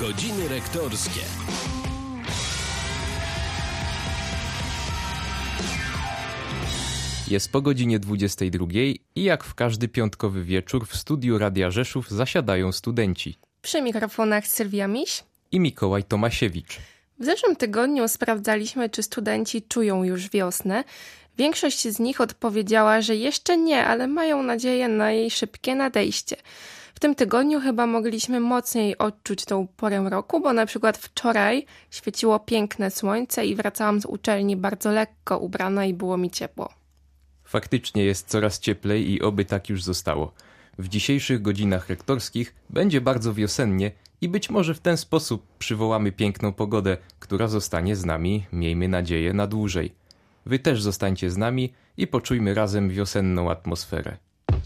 Godziny rektorskie. Jest po godzinie 22 i jak w każdy piątkowy wieczór w studiu Radia Rzeszów zasiadają studenci. Przy mikrofonach Sylwia Miś I Mikołaj Tomasiewicz. W zeszłym tygodniu sprawdzaliśmy, czy studenci czują już wiosnę. Większość z nich odpowiedziała, że jeszcze nie, ale mają nadzieję na jej szybkie nadejście. W tym tygodniu chyba mogliśmy mocniej odczuć tą porę roku, bo na przykład wczoraj świeciło piękne słońce i wracałam z uczelni bardzo lekko ubrana i było mi ciepło. Faktycznie jest coraz cieplej i oby tak już zostało. W dzisiejszych godzinach rektorskich będzie bardzo wiosennie i być może w ten sposób przywołamy piękną pogodę, która zostanie z nami, miejmy nadzieję, na dłużej. Wy też zostańcie z nami i poczujmy razem wiosenną atmosferę.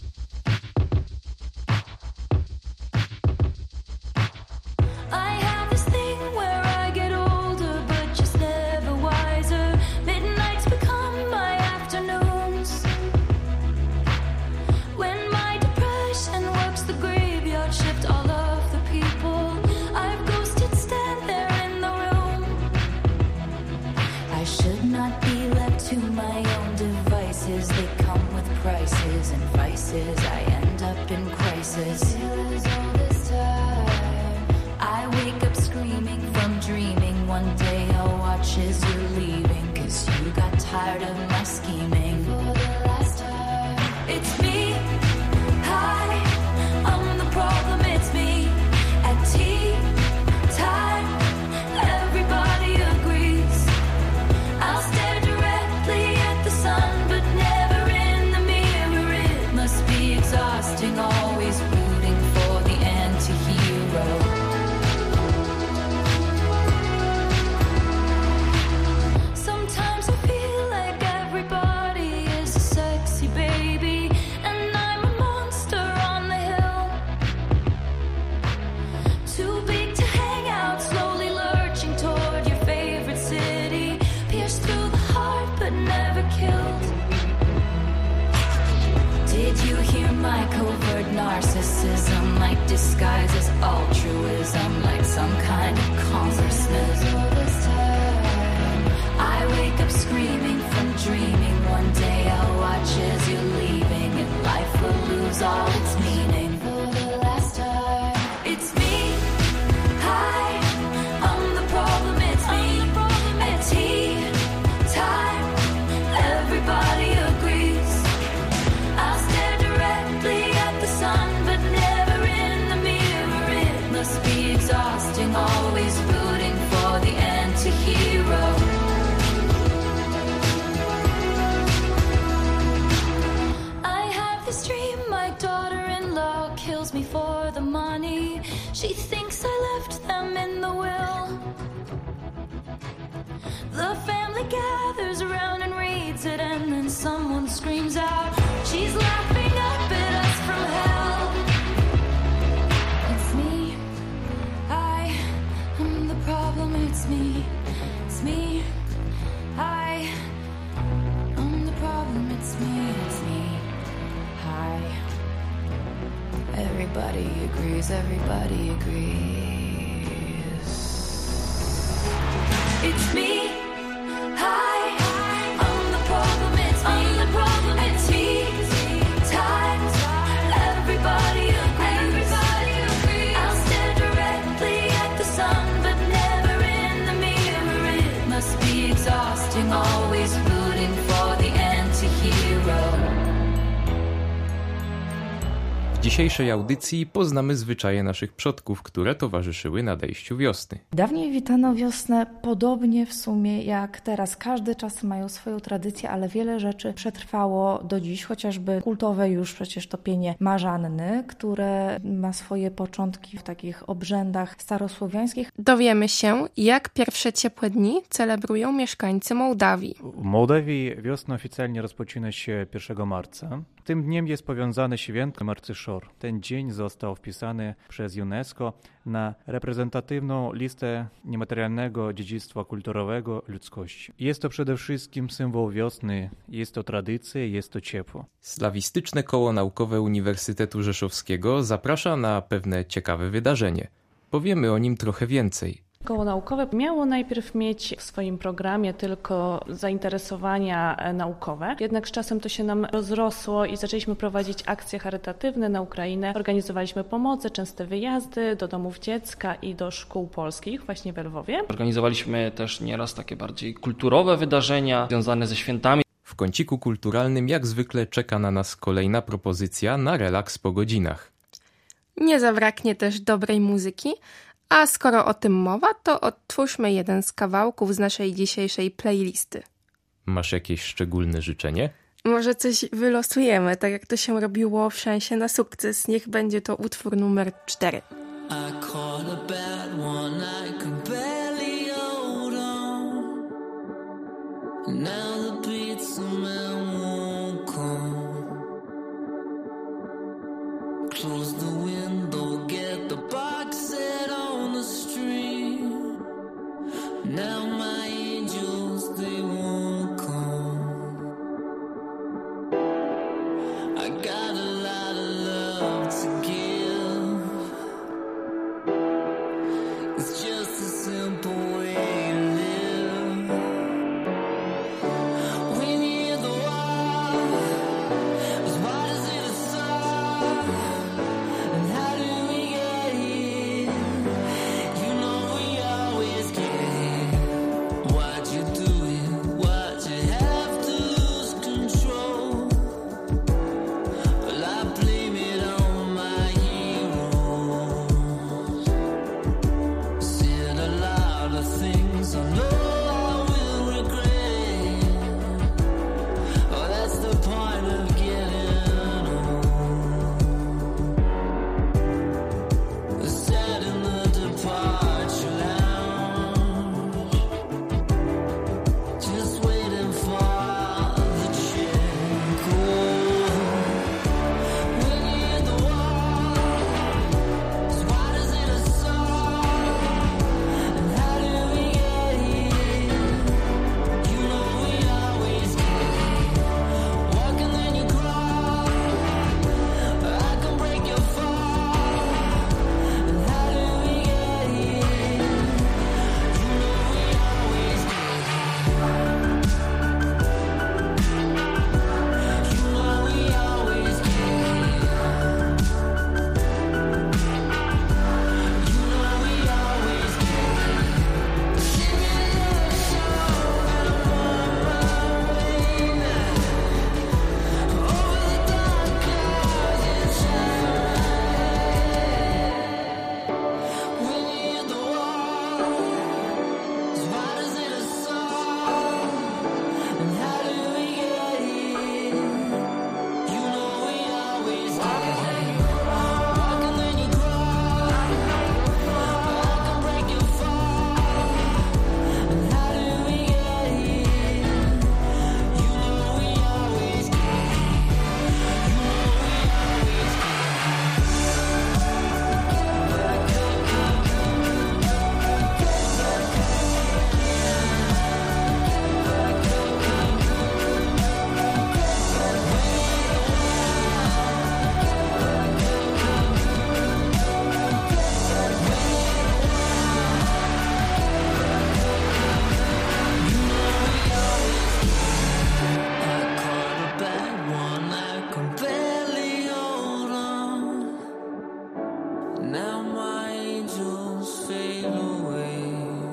She thinks I left them in the will. The family gathers around and reads it, and then someone screams out, she's laughing up at us from hell. It's me, I am the problem, it's me, it's me, I am the problem, it's me, I. Everybody agrees, everybody agrees. It's me, hi, I'm the problem, it's me, I'm the problem, it's me, times, everybody agrees, I'll stare directly at the sun, but never in the mirror. It must be exhausting, always rooting for the anti-hero. W dzisiejszej audycji poznamy zwyczaje naszych przodków, które towarzyszyły nadejściu wiosny. Dawniej witano wiosnę podobnie w sumie jak teraz. Każdy czas mają swoją tradycję, ale wiele rzeczy przetrwało do dziś, chociażby kultowe już przecież topienie marzanny, które ma swoje początki w takich obrzędach starosłowiańskich. Dowiemy się, jak pierwsze ciepłe dni celebrują mieszkańcy Mołdawii. W Mołdawii wiosna oficjalnie rozpoczyna się 1 marca. Tym dniem jest powiązane święto Marcyszor. Ten dzień został wpisany przez UNESCO na reprezentatywną listę niematerialnego dziedzictwa kulturowego ludzkości. Jest to przede wszystkim symbol wiosny, jest to tradycja, jest to ciepło. Slawistyczne Koło Naukowe Uniwersytetu Rzeszowskiego zaprasza na pewne ciekawe wydarzenie. powiemy o nim trochę więcej. Koło naukowe miało najpierw mieć w swoim programie tylko zainteresowania naukowe, jednak z czasem to się nam rozrosło i zaczęliśmy prowadzić akcje charytatywne na Ukrainę. Organizowaliśmy pomoce, częste wyjazdy do domów dziecka i do szkół polskich właśnie w Lwowie. Organizowaliśmy też nieraz takie bardziej kulturowe wydarzenia związane ze świętami. W kąciku kulturalnym jak zwykle czeka na nas kolejna propozycja na relaks po godzinach. Nie zabraknie też dobrej muzyki, a skoro o tym mowa, to odtwórzmy jeden z kawałków z naszej dzisiejszej playlisty. Masz jakieś szczególne życzenie? Może coś wylosujemy, tak jak to się robiło w Szansie na sukces. Niech będzie to utwór numer 4. I caught a bad one, I could barely hold on. Now the pizza man won't come. Close the window, get the box set on the street. Now my angels, they won't come. I got a lot of love to give. It's just a simple way to live. When you hear the wall, as wide as it is soft, and how do we get here? You know we always get here. Why'd you do it? Why'd you have to lose control? Well, I blame it on my heroes. Said a lot of things I know I will regret. Oh, that's the point of getting old. Sat in the departure lounge, just waiting for the check. When you hit the wall, as wide as it is soft, and how do we get here? You know we always get here. Walk and then you crawl. I can break your fall. And how do we get here? You know we always get here. You know we always get here. You know we always get here. Sing it love song, I'm on my way now. Over the dark clouds inside. When you hit the wall, as wide as it is soft, and how do we get here? You know we always get here. Walk and then you crawl. I can break your fall. And how do we get here? You know we always get here. You know we always get here. I caught a bad one, I can barely hold on. Now my angels fade away.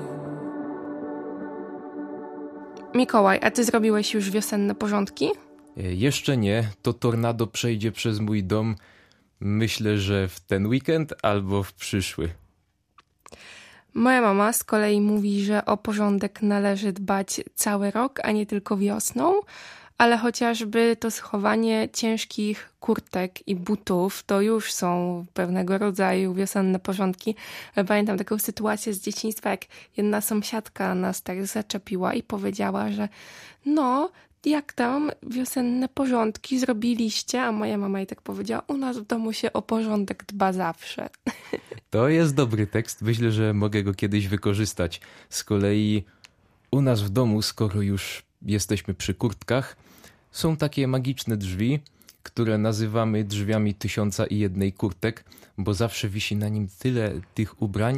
Mikołaj, a ty zrobiłeś już wiosenne porządki? Jeszcze nie, to tornado przejdzie przez mój dom. Myślę, że w ten weekend albo w przyszły. Moja mama z kolei mówi, że o porządek należy dbać cały rok, a nie tylko wiosną, ale chociażby to schowanie ciężkich kurtek i butów to już są pewnego rodzaju wiosenne porządki. Pamiętam taką sytuację z dzieciństwa, jak jedna sąsiadka nas tak zaczepiła i powiedziała, że no, jak tam wiosenne porządki zrobiliście? A moja mama jej tak powiedziała, u nas w domu się o porządek dba zawsze. To jest dobry tekst, myślę, że mogę go kiedyś wykorzystać. Z kolei u nas w domu, skoro już jesteśmy przy kurtkach, są takie magiczne drzwi, które nazywamy drzwiami 1001 kurtek, bo zawsze wisi na nim tyle tych ubrań,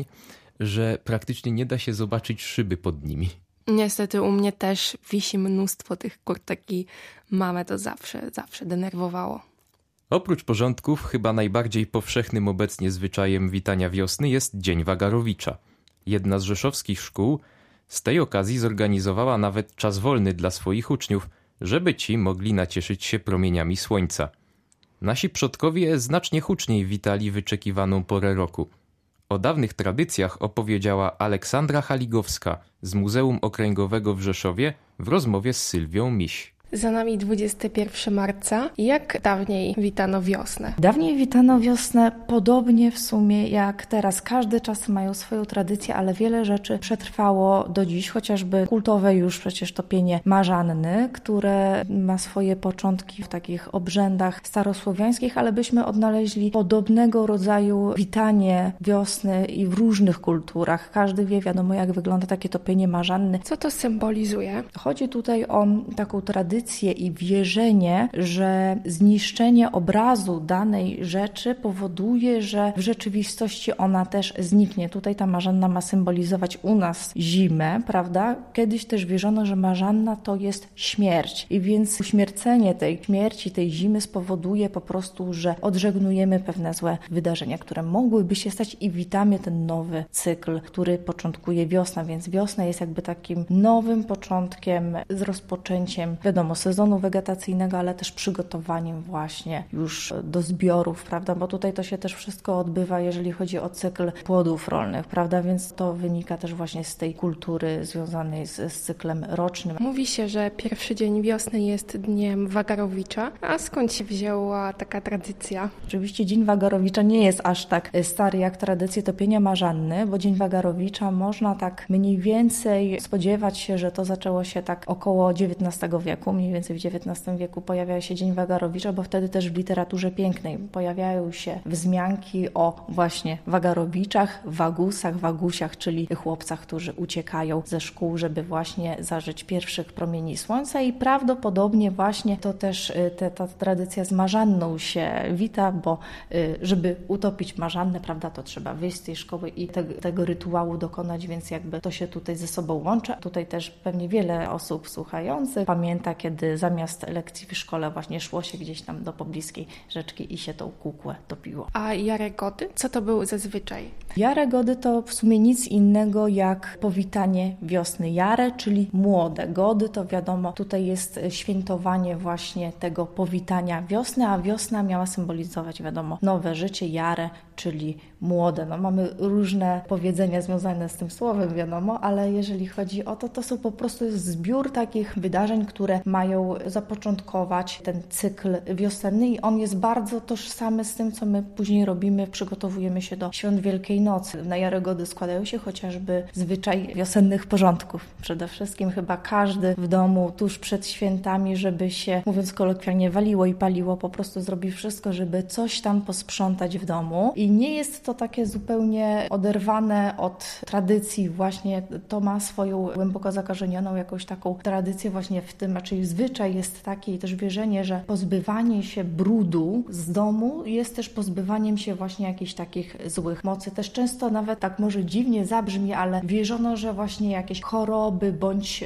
że praktycznie nie da się zobaczyć szyby pod nimi. Niestety u mnie też wisi mnóstwo tych kurtek i mamę to zawsze denerwowało. Oprócz porządków, chyba najbardziej powszechnym obecnie zwyczajem witania wiosny jest Dzień Wagarowicza. Jedna z rzeszowskich szkół z tej okazji zorganizowała nawet czas wolny dla swoich uczniów, żeby ci mogli nacieszyć się promieniami słońca. Nasi przodkowie znacznie huczniej witali wyczekiwaną porę roku. O dawnych tradycjach opowiedziała Aleksandra Haligowska z Muzeum Okręgowego w Rzeszowie w rozmowie z Sylwią Miś. Za nami 21 marca. Jak dawniej witano wiosnę? Dawniej witano wiosnę podobnie w sumie jak teraz. Każdy czas mają swoją tradycję, ale wiele rzeczy przetrwało do dziś, chociażby kultowe już przecież topienie marzanny, które ma swoje początki w takich obrzędach starosłowiańskich, ale byśmy odnaleźli podobnego rodzaju witanie wiosny i w różnych kulturach. Każdy wie, wiadomo, jak wygląda takie topienie marzanny. Co to symbolizuje? Chodzi tutaj o taką tradycję i wierzenie, że zniszczenie obrazu danej rzeczy powoduje, że w rzeczywistości ona też zniknie. Tutaj ta marzanna ma symbolizować u nas zimę, prawda? Kiedyś też wierzono, że marzanna to jest śmierć i więc uśmiercenie tej śmierci, tej zimy spowoduje po prostu, że odżegnujemy pewne złe wydarzenia, które mogłyby się stać i witamy ten nowy cykl, który początkuje wiosna, więc wiosna jest jakby takim nowym początkiem z rozpoczęciem, wiadomo, sezonu wegetacyjnego, ale też przygotowaniem właśnie już do zbiorów, prawda, bo tutaj to się też wszystko odbywa, jeżeli chodzi o cykl płodów rolnych, prawda, więc to wynika też właśnie z tej kultury związanej z cyklem rocznym. Mówi się, że pierwszy dzień wiosny jest dniem Wagarowicza, a skąd się wzięła taka tradycja? Oczywiście Dzień Wagarowicza nie jest aż tak stary jak tradycje topienia marzanny, bo Dzień Wagarowicza można tak mniej więcej spodziewać się, że to zaczęło się tak około XIX wieku, mniej więcej w XIX wieku pojawia się Dzień Wagarowicza, bo wtedy też w literaturze pięknej pojawiają się wzmianki o właśnie Wagarowiczach, Wagusach, Wagusiach, czyli chłopcach, którzy uciekają ze szkół, żeby właśnie zażyć pierwszych promieni słońca i prawdopodobnie właśnie to też ta tradycja z marzanną się wita, bo żeby utopić marzannę, prawda, to trzeba wyjść z tej szkoły i tego rytuału dokonać, więc jakby to się tutaj ze sobą łączy. Tutaj też pewnie wiele osób słuchających pamięta, kiedy zamiast lekcji w szkole właśnie szło się gdzieś tam do pobliskiej rzeczki i się tą kukłę topiło. A Jaregody? Co to był zazwyczaj? Jaregody to w sumie nic innego jak powitanie wiosny. Jare, czyli młode. Gody to wiadomo, tutaj jest świętowanie właśnie tego powitania wiosny, a wiosna miała symbolizować, wiadomo, nowe życie. Jare, czyli młode. No, mamy różne powiedzenia związane z tym słowem, wiadomo, ale jeżeli chodzi o to, to są po prostu zbiór takich wydarzeń, które mają zapoczątkować ten cykl wiosenny i on jest bardzo tożsamy z tym, co my później robimy, przygotowujemy się do świąt Wielkiej Nocy. Na Jaregody składają się chociażby zwyczaj wiosennych porządków. Przede wszystkim chyba każdy w domu tuż przed świętami, żeby się, mówiąc kolokwialnie, waliło i paliło, po prostu zrobi wszystko, żeby coś tam posprzątać w domu. I nie jest to takie zupełnie oderwane od tradycji. Właśnie to ma swoją głęboko zakorzenioną jakąś taką tradycję właśnie w tym, czyli zwyczaj jest taki i też wierzenie, że pozbywanie się brudu z domu jest też pozbywaniem się właśnie jakichś takich złych mocy. Też często nawet tak może dziwnie zabrzmi, ale wierzono, że właśnie jakieś choroby bądź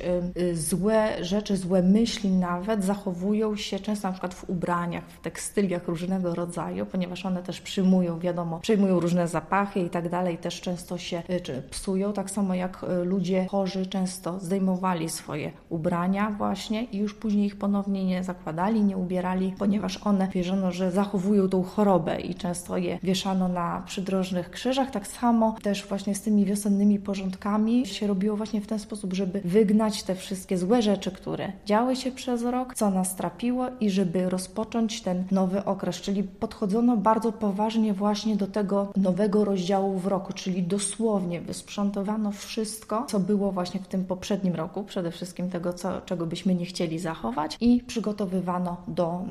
złe rzeczy, złe myśli nawet zachowują się często na przykład w ubraniach, w tekstyliach różnego rodzaju, ponieważ one też przyjmują, wiadomo, przejmują różne zapachy i tak dalej, też często się psują, tak samo jak ludzie chorzy często zdejmowali swoje ubrania właśnie i już później ich ponownie nie zakładali, nie ubierali, ponieważ one wierzono, że zachowują tą chorobę i często je wieszano na przydrożnych krzyżach. Tak samo też właśnie z tymi wiosennymi porządkami się robiło właśnie w ten sposób, żeby wygnać te wszystkie złe rzeczy, które działy się przez rok, co nas trapiło i żeby rozpocząć ten nowy okres, czyli podchodzono bardzo poważnie właśnie do tego nowego rozdziału w roku, czyli dosłownie wysprzątowano wszystko, co było właśnie w tym poprzednim roku, przede wszystkim tego, czego byśmy nie chcieli zachować i przygotowywano do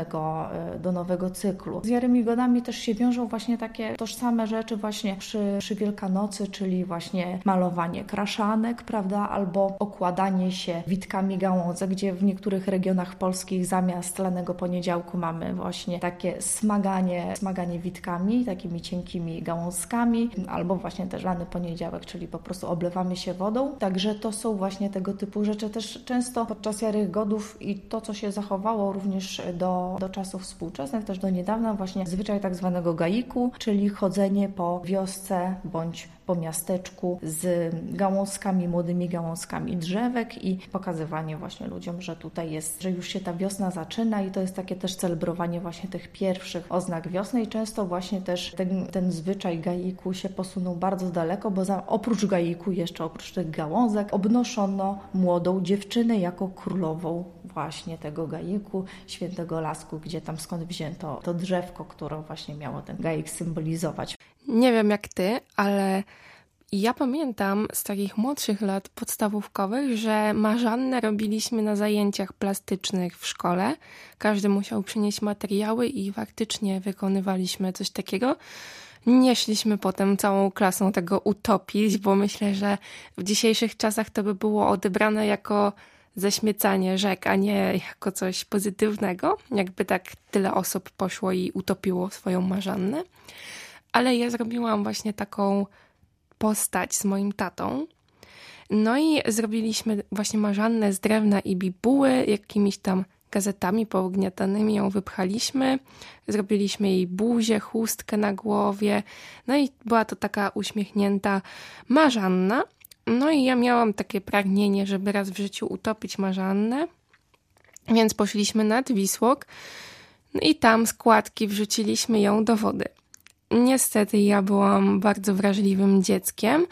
nowego cyklu. Z Jerymigodami też się wiążą właśnie takie tożsame rzeczy właśnie przy Wielkanocy, czyli właśnie malowanie kraszanek, prawda, albo okładanie się witkami gałązek, gdzie w niektórych regionach polskich zamiast lanego poniedziałku mamy właśnie takie smaganie witkami, takimi cienkimi gałązkami, albo właśnie też lany poniedziałek, czyli po prostu oblewamy się wodą. Także to są właśnie tego typu rzeczy. Też często podczas Jarych Godów i to, co się zachowało również do czasów współczesnych, też do niedawna, właśnie zwyczaj tak zwanego gaiku, czyli chodzenie po wiosce bądź po miasteczku z gałązkami, młodymi gałązkami drzewek i pokazywanie właśnie ludziom, że tutaj jest, że już się ta wiosna zaczyna i to jest takie też celebrowanie właśnie tych pierwszych oznak wiosny i często właśnie też ten zwyczaj gaiku się posunął bardzo daleko, bo oprócz gaiku, jeszcze oprócz tych gałązek, obnoszono młodą dziewczynę jako królową właśnie tego gaiku, Świętego Lasku, gdzie tam skąd wzięto to drzewko, które właśnie miało ten gaik symbolizować. Nie wiem jak ty, ale ja pamiętam z takich młodszych lat podstawówkowych, że marzannę robiliśmy na zajęciach plastycznych w szkole. Każdy musiał przynieść materiały i faktycznie wykonywaliśmy coś takiego. Nie szliśmy potem całą klasą tego utopić, bo myślę, że w dzisiejszych czasach to by było odebrane jako zaśmiecanie rzek, a nie jako coś pozytywnego, jakby tak tyle osób poszło i utopiło swoją marzannę. Ale ja zrobiłam właśnie taką postać z moim tatą. No i zrobiliśmy właśnie marzannę z drewna i bibuły, jakimiś tam gazetami pougniatanymi ją wypchaliśmy. Zrobiliśmy jej buzię, chustkę na głowie. No i była to taka uśmiechnięta marzanna. No i ja miałam takie pragnienie, żeby raz w życiu utopić marzannę. Więc poszliśmy nad Wisłok. No i tam z kładki wrzuciliśmy ją do wody. Niestety ja byłam bardzo wrażliwym dzieckiem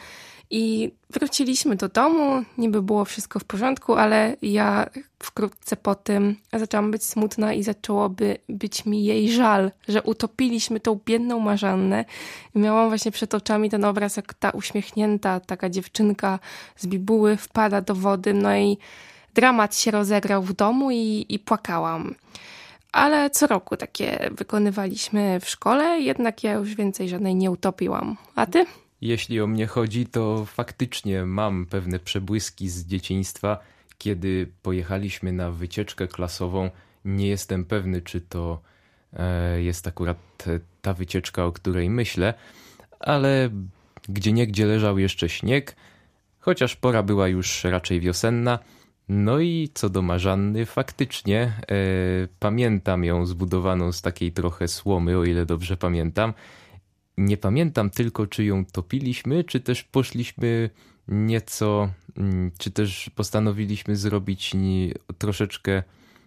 i wróciliśmy do domu, niby było wszystko w porządku, ale ja wkrótce po tym zaczęłam być smutna i zaczęłoby być mi jej żal, że utopiliśmy tą biedną marzannę. I miałam właśnie przed oczami ten obraz, jak ta uśmiechnięta taka dziewczynka z bibuły wpada do wody, no i dramat się rozegrał w domu i płakałam. Ale co roku takie wykonywaliśmy w szkole, jednak ja już więcej żadnej nie utopiłam. A ty? Jeśli o mnie chodzi, to faktycznie mam pewne przebłyski z dzieciństwa, kiedy pojechaliśmy na wycieczkę klasową. Nie jestem pewny, czy to jest akurat ta wycieczka, o której myślę, ale gdzieniegdzie leżał jeszcze śnieg, chociaż pora była już raczej wiosenna. No i co do marzanny, faktycznie pamiętam ją zbudowaną z takiej trochę słomy, o ile dobrze pamiętam. Nie pamiętam tylko, czy ją topiliśmy, czy też poszliśmy nieco, czy też postanowiliśmy zrobić troszeczkę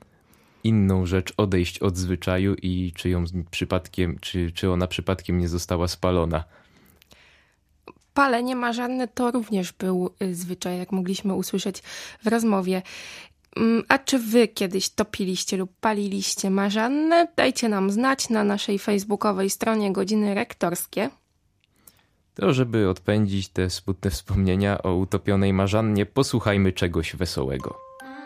inną rzecz, odejść od zwyczaju i czy ją przypadkiem, czy ona przypadkiem nie została spalona. Palenie marzanny to również był zwyczaj, jak mogliśmy usłyszeć w rozmowie. A czy wy kiedyś topiliście lub paliliście marzannę? Dajcie nam znać na naszej facebookowej stronie Godziny Rektorskie. To, żeby odpędzić te smutne wspomnienia o utopionej marzannie, posłuchajmy czegoś wesołego.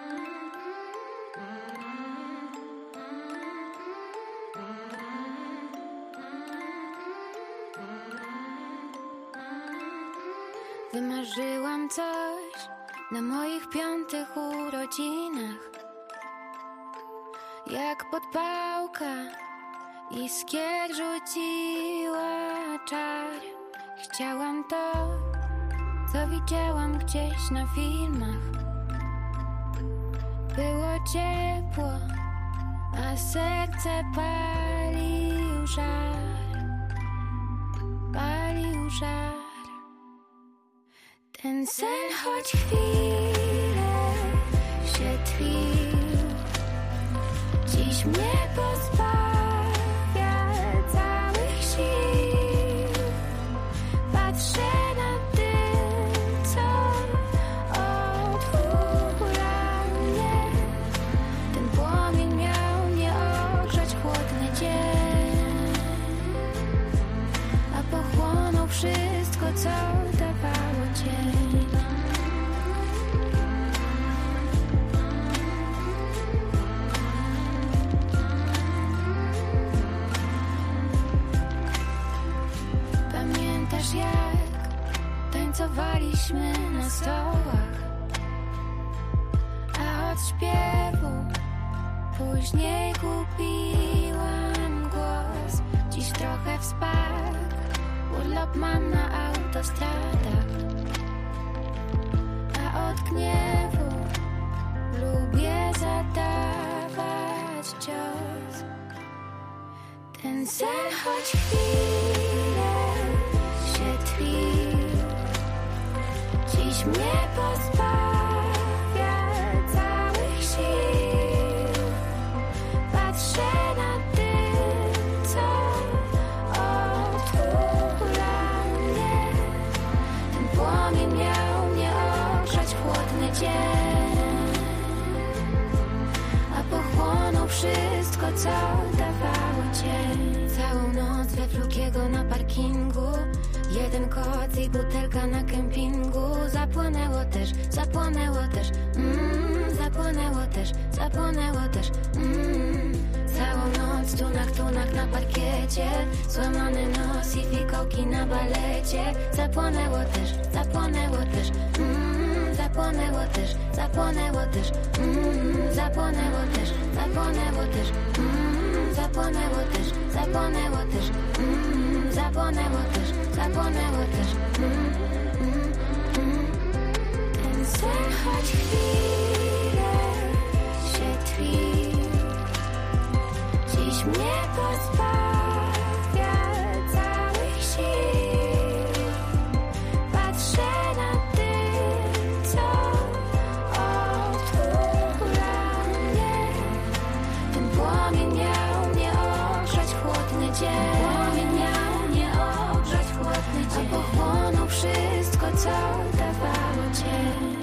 Wymarzyłam coś na moich 5 urodzinach, jak podpałka iskier rzuciła czar. Chciałam to, co widziałam gdzieś na filmach. Było ciepło, a serce palił żar, palił żar. Ten sen choć chwilę się tlił, dziś mnie pozbawia całych sił. Patrzę na dym, co odhula mnie. Ten płomień miał mnie ogrzać chłodny dzień, a pochłonął wszystko, co dawało cień. Pamiętasz jak tańcowaliśmy na stołach, a od śpiewu później kupiłam głos. Dziś trochę w spak, urlop mam na autostradach, a od gniewu lubię zadawać cios. Ten sen choć chwilę się tli, dziś mnie pozbawia całych sił. Patrzę na dym, co otula mnie. Ten płomień miał mnie ogrzać w chłodny dzień, a pochłonął wszystko, co dawało cień. Całą noc we Flukiego na parkingu, jeden koc i butelka na kempingu. Zapłonęło też, zapłonęło też, zapłonęło też, Całą noc tunak na parkiecie, złamany nos i fikołki na balecie. Zapłonęło też, zapłonęło też, zapłonęło też, zapłonęło też, zapłonęło też, zapłonęło też, zapłonęło też, zapłonęło też, zapłonęło też, zapłonęło też. Ten sen choć chwilę się tli, dziś mnie pozbawia całych sił. Patrzę na dym, co otula mnie. Ten płomień miał mnie ogrzać w chłodny dzień, płomień miał mnie ogrzać w chłodny dzień, a pochłonął wszystko, co dawało cień.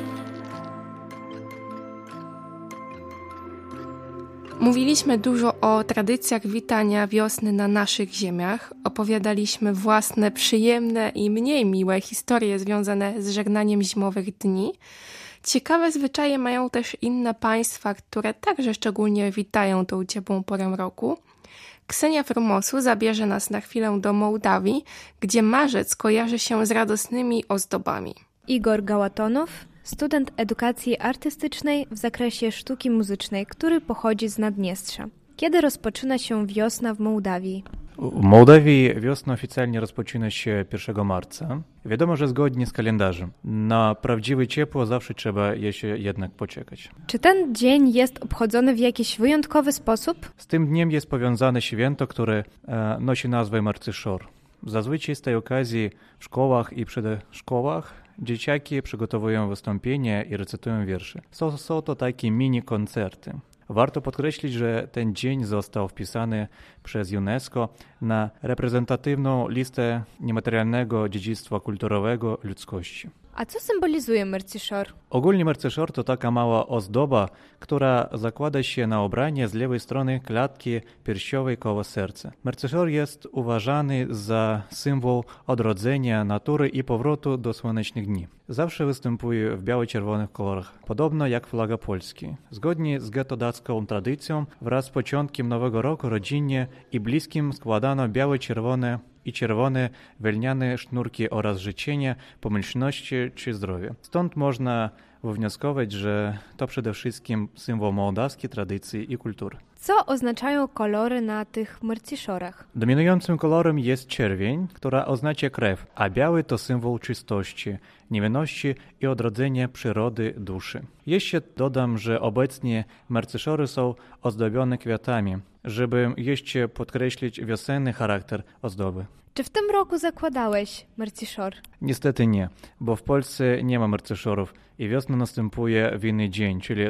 Mówiliśmy dużo o tradycjach witania wiosny na naszych ziemiach. Opowiadaliśmy własne przyjemne i mniej miłe historie związane z żegnaniem zimowych dni. Ciekawe zwyczaje mają też inne państwa, które także szczególnie witają tą ciepłą porę roku. Ksenia Frumosu zabierze nas na chwilę do Mołdawii, gdzie marzec kojarzy się z radosnymi ozdobami. Igor Gałatonow, student edukacji artystycznej w zakresie sztuki muzycznej, który pochodzi z Naddniestrza. Kiedy rozpoczyna się wiosna w Mołdawii? W Mołdawii wiosna oficjalnie rozpoczyna się 1 marca. Wiadomo, że zgodnie z kalendarzem. Na prawdziwe ciepło zawsze trzeba jeszcze jednak poczekać. Czy ten dzień jest obchodzony w jakiś wyjątkowy sposób? Z tym dniem jest powiązane święto, które nosi nazwę Marcyszor. Zazwyczaj z tej okazji w szkołach i przedszkolach dzieciaki przygotowują wystąpienia i recytują wiersze. Są to takie mini-koncerty. Warto podkreślić, że ten dzień został wpisany przez UNESCO na reprezentatywną listę niematerialnego dziedzictwa kulturowego ludzkości. A co symbolizuje Marcyszor? Ogólnie Marcyszor to taka mała ozdoba, która zakłada się na ubranie z lewej strony klatki piersiowej koło serca. Marcyszor jest uważany za symbol odrodzenia natury i powrotu do słonecznych dni. Zawsze występuje w biało-czerwonych kolorach, podobno jak flaga Polski. Zgodnie z getodacką tradycją, wraz z początkiem nowego roku rodzinie i bliskim składano białe-czerwone i czerwone wełniane sznurki oraz życzenia pomyślności czy zdrowia. Stąd można wywnioskować, że to przede wszystkim symbol mołdawskiej tradycji i kultury. Co oznaczają kolory na tych Marcyszorach? Dominującym kolorem jest czerwień, która oznacza krew, a biały to symbol czystości, niewinności i odrodzenia przyrody duszy. Jeszcze dodam, że obecnie Marcyszory są ozdobione kwiatami, żeby jeszcze podkreślić wiosenny charakter ozdoby. Czy w tym roku zakładałeś Marcyszor? Niestety nie, bo w Polsce nie ma Marcyszorów i wiosna następuje w inny dzień, czyli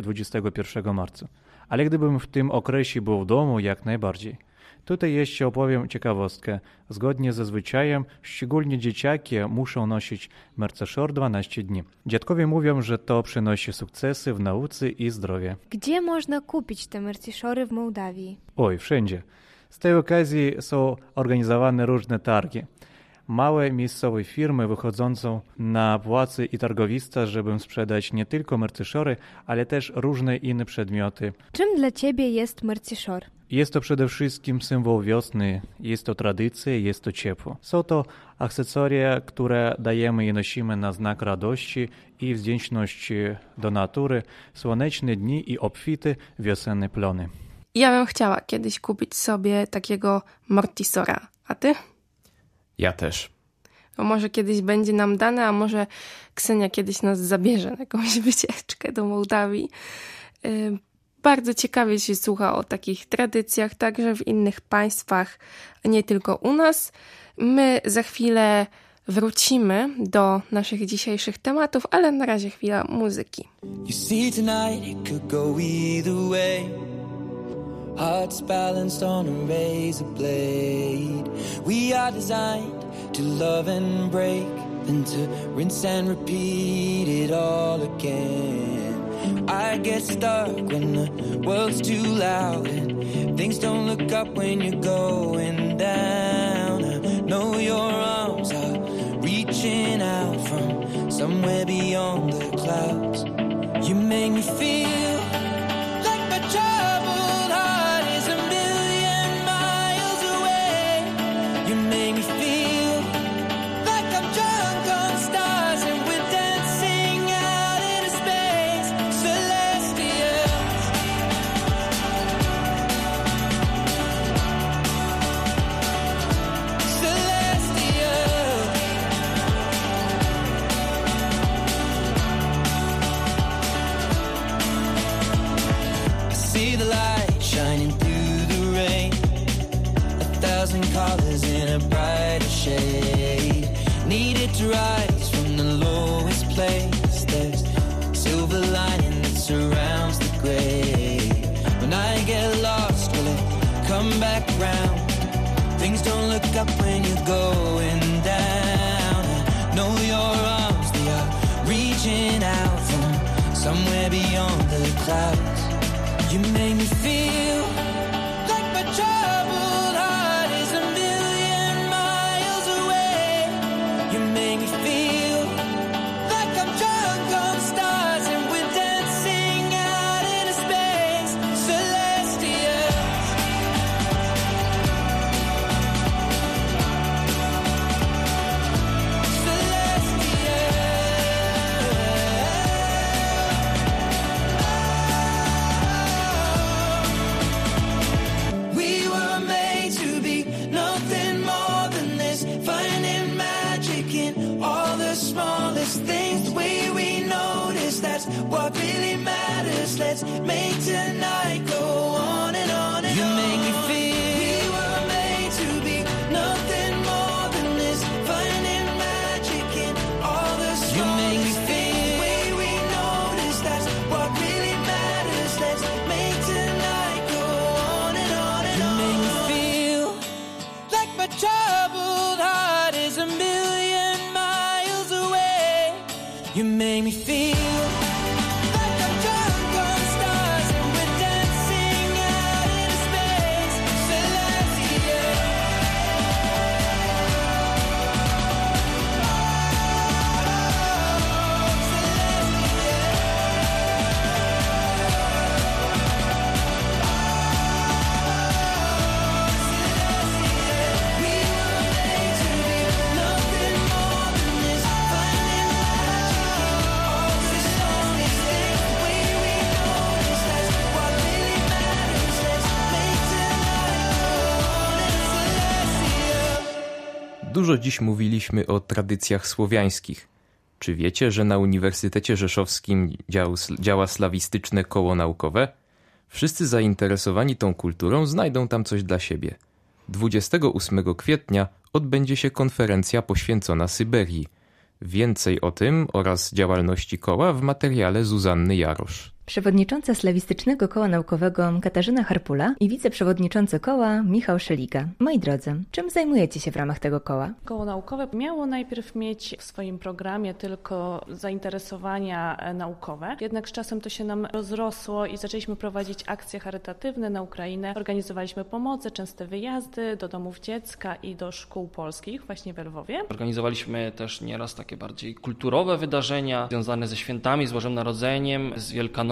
21 marca. Ale gdybym w tym okresie był w domu, jak najbardziej. Tutaj jeszcze opowiem ciekawostkę. Zgodnie ze zwyczajem, szczególnie dzieciaki muszą nosić Marcyszor 12 dni. Dziadkowie mówią, że to przynosi sukcesy w nauce i zdrowie. Gdzie można kupić te Marcyszory w Mołdawii? Oj, wszędzie. Z tej okazji są organizowane różne targi. Małe miejscowe firmy wychodzące na płace i targowiska, żeby sprzedać nie tylko Marcyszory, ale też różne inne przedmioty. Czym dla Ciebie jest Marcyszor? Jest to przede wszystkim symbol wiosny, jest to tradycja, jest to ciepło. Są to akcesoria, które dajemy i nosimy na znak radości i wdzięczności do natury, słoneczne dni i obfite wiosenne plony. Ja bym chciała kiedyś kupić sobie takiego Mortisora. A ty? Ja też. Bo może kiedyś będzie nam dane, a może Ksenia kiedyś nas zabierze na jakąś wycieczkę do Mołdawii. Bardzo ciekawie się słucha o takich tradycjach, także w innych państwach, nie tylko u nas. My za chwilę wrócimy do naszych dzisiejszych tematów, ale na razie chwila muzyki. You see tonight it could go either way. Hearts balanced on a razor blade. We are designed to love and break, then to rinse and repeat it all again. I get stuck when the world's too loud and things don't look up when you're going down. I know your arms are reaching out from somewhere beyond the clouds. You make me feel like my troubled heart is a million miles away. You make me feel like I'm drunk on stars and we're dancing out into space. Celestials. Celestials. I see the light shining through the rain. 1,000 colors in a brighter shade. Needed to rise from the lowest place. There's silver lining that surrounds the gray. When I get lost, will it come back round? Things don't look up when you're going down. I know your arms, they are reaching out from somewhere beyond the clouds. You make me feel like my troubled heart is a million miles away. You make me feel like I'm drunk on stars and we're dancing out into space. Celestials. We were made to be nothing more than this, finding magic in all the smallest things. The way we notice, that's what really matters. Let's make tonight go on and on and on. You make me feel we were made to be nothing more than this, finding magic in all the smallest things. You make me feel the way we notice, that's what really matters. Let's make tonight go on and on and on. You make me feel like my troubled heart is a million miles away. You make me feel like I'm drunk on stars and we're dancing out into space. Celestial. We were made to be nothing more than this, finding magic in all the smallest things. The way we notice, that's what really matters. Let's make tonight go on and celestial. Dużo dziś mówiliśmy o tradycjach słowiańskich. Czy wiecie, że na Uniwersytecie Rzeszowskim działa slawistyczne koło naukowe? Wszyscy zainteresowani tą kulturą znajdą tam coś dla siebie. 28 kwietnia odbędzie się konferencja poświęcona Syberii. Więcej o tym oraz działalności koła w materiale Zuzanny Jarosz. Przewodnicząca Slawistycznego Koła Naukowego Katarzyna Harpula i wiceprzewodniczący koła Michał Szeliga. Moi drodzy, czym zajmujecie się w ramach tego koła? Koło naukowe miało najpierw mieć w swoim programie tylko zainteresowania naukowe, jednak z czasem to się nam rozrosło i zaczęliśmy prowadzić akcje charytatywne na Ukrainę. Organizowaliśmy pomoce, częste wyjazdy do domów dziecka i do szkół polskich właśnie w Lwowie. Organizowaliśmy też nieraz takie bardziej kulturowe wydarzenia związane ze świętami, z Bożym Narodzeniem, z Wielkanocą.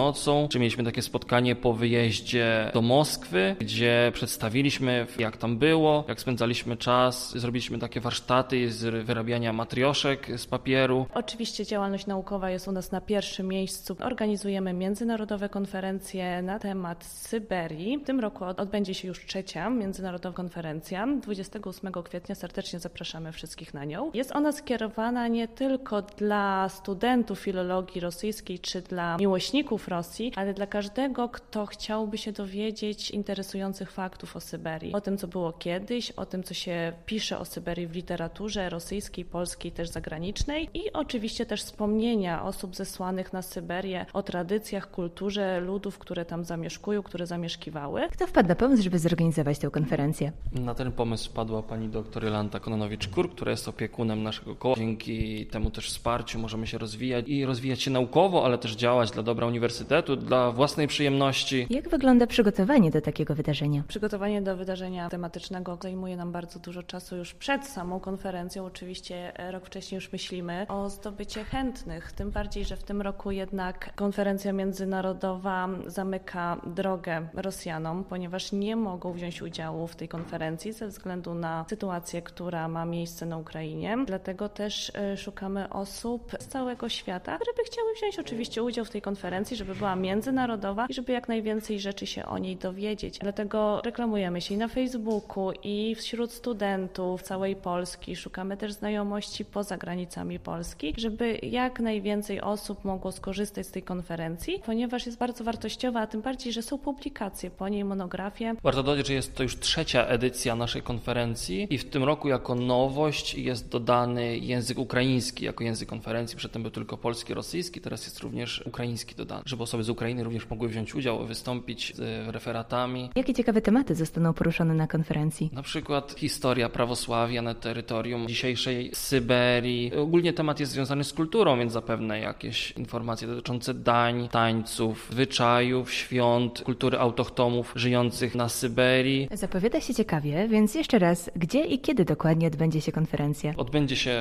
Wielkanocą, czy mieliśmy takie spotkanie po wyjeździe do Moskwy, gdzie przedstawiliśmy, jak tam było, jak spędzaliśmy czas, zrobiliśmy takie warsztaty z wyrabiania matrioszek z papieru. Oczywiście działalność naukowa jest u nas na pierwszym miejscu. Organizujemy międzynarodowe konferencje na temat Syberii. W tym roku odbędzie się już 3. międzynarodowa konferencja. 28 kwietnia serdecznie zapraszamy wszystkich na nią. Jest ona skierowana nie tylko dla studentów filologii rosyjskiej czy dla miłośników Rosji, ale dla każdego, kto chciałby się dowiedzieć interesujących faktów o Syberii. O tym, co było kiedyś, o tym, co się pisze o Syberii w literaturze rosyjskiej, polskiej, też zagranicznej i oczywiście też wspomnienia osób zesłanych na Syberię o tradycjach, kulturze ludów, które tam zamieszkują, które zamieszkiwały. Kto wpadł na pomysł, żeby zorganizować tę konferencję? Na ten pomysł wpadła pani doktor Jolanta Kononowicz-Kur, która jest opiekunem naszego koła. Dzięki temu też wsparciu możemy się rozwijać i rozwijać się naukowo, ale też działać dla dobra uniwersytetu, dla własnej przyjemności. Jak wygląda przygotowanie do takiego wydarzenia? Przygotowanie do wydarzenia tematycznego zajmuje nam bardzo dużo czasu już przed samą konferencją. Oczywiście rok wcześniej już myślimy o zdobycie chętnych, tym bardziej, że w tym roku jednak konferencja międzynarodowa zamyka drogę Rosjanom, ponieważ nie mogą wziąć udziału w tej konferencji ze względu na sytuację, która ma miejsce na Ukrainie. Dlatego też szukamy osób z całego świata, które by chciały wziąć oczywiście udział w tej konferencji, żeby była międzynarodowa i żeby jak najwięcej rzeczy się o niej dowiedzieć. Dlatego reklamujemy się i na Facebooku, i wśród studentów całej Polski. Szukamy też znajomości poza granicami Polski, żeby jak najwięcej osób mogło skorzystać z tej konferencji, ponieważ jest bardzo wartościowa, a tym bardziej, że są publikacje po niej, monografie. Warto dodać, że jest to już 3. edycja naszej konferencji i w tym roku jako nowość jest dodany język ukraiński jako język konferencji. Przedtem był tylko polski, rosyjski, teraz jest również ukraiński dodany, żeby osoby z Ukrainy również mogły wziąć udział, wystąpić z referatami. Jakie ciekawe tematy zostaną poruszone na konferencji? Na przykład historia prawosławia na terytorium dzisiejszej Syberii. Ogólnie temat jest związany z kulturą, więc zapewne jakieś informacje dotyczące dań, tańców, zwyczajów, świąt, kultury autochtonów żyjących na Syberii. Zapowiada się ciekawie, więc jeszcze raz, gdzie i kiedy dokładnie odbędzie się konferencja? Odbędzie się